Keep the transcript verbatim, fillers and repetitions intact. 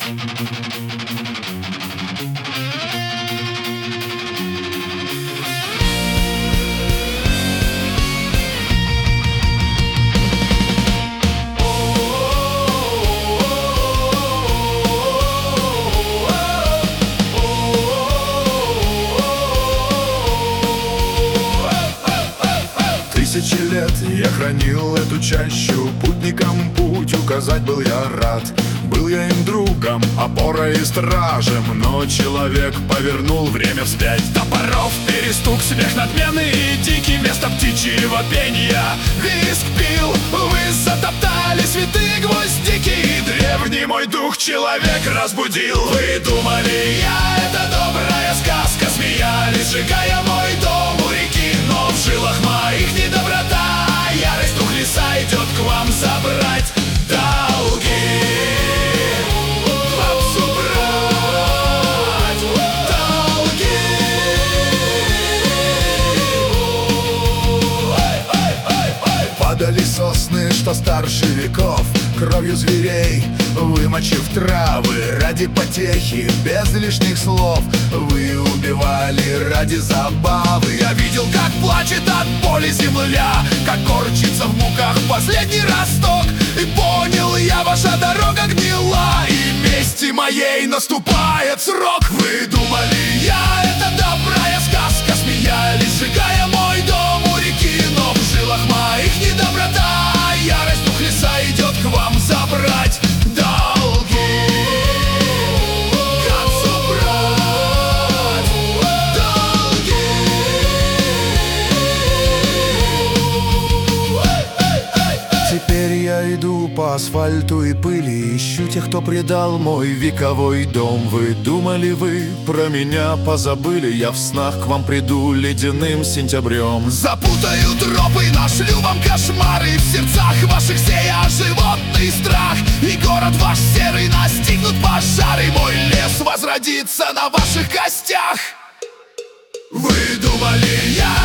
Тысячи лет я хранил эту чащу, путникам путь указать был я рад. Был я им другом, опорой и стражем, но человек повернул время вспять. Топоров перестук, смех надменный и дикий, вместо птичьего пения визг пил. Вы затоптали святые гвоздики, и древний мой дух человек разбудил. Вы думали, я — это добрая сказка, смеялись, сжигая мой дом у реки, но в жилах моих не доброта, ярость дух леса идет к вам забрать долги. Бабцу брать долги. Ой, ой, ой, ой. Падали сосны, что старше веков, кровью зверей вымочив травы. Ради потехи, без лишних слов, вы убивали ради забавы. Я видел, как плачет от боли земля, как корчится в муках последний росток. И понял я, ваша дорога гнила, и мести моей наступает срок. Вы думали, я — это добрая сказка, смеялись, сжигая мой дом у реки, но в жилах моих не доброта, ярость дух леса идет к вам забрать долги. К отцу брать долги. Теперь я иду по асфальту и пыли, ищу тех, кто предал мой вековой дом. Вы думали, вы про меня позабыли, я в снах к вам приду ледяным сентябрем. Запутаю тропы, нашлю вам кошмары, в сердцах ваших сея животный страх. И город ваш серый настигнут пожары, мой лес возродится на ваших костях. Вы думали, я